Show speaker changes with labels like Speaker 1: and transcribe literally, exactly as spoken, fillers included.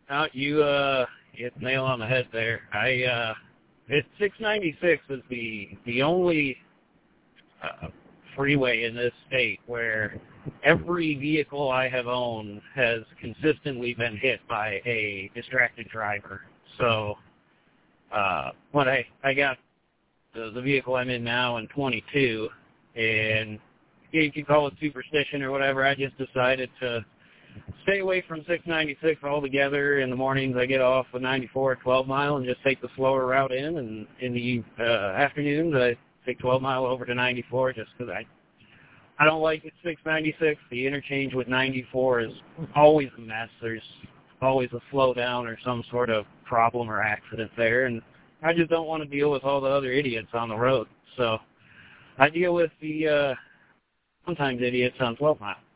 Speaker 1: No, you uh, hit the nail on the head there. I uh, it six ninety-six is the the only uh, freeway in this state where every vehicle I have owned has consistently been hit by a distracted driver. So uh, when I I got the, the vehicle I'm in now in twenty-two, and you can call it superstition or whatever, I just decided to stay away from six ninety-six altogether. In the mornings, I get off of ninety-four at twelve mile and just take the slower route in, and in the uh, afternoons, I take twelve mile over to ninety-four just because I, I don't like it. six ninety-six, the interchange with ninety-four is always a mess. There's always a slowdown or some sort of problem or accident there, and I just don't want to deal with all the other idiots on the road. So I deal with the uh, sometimes idiots on twelve mile.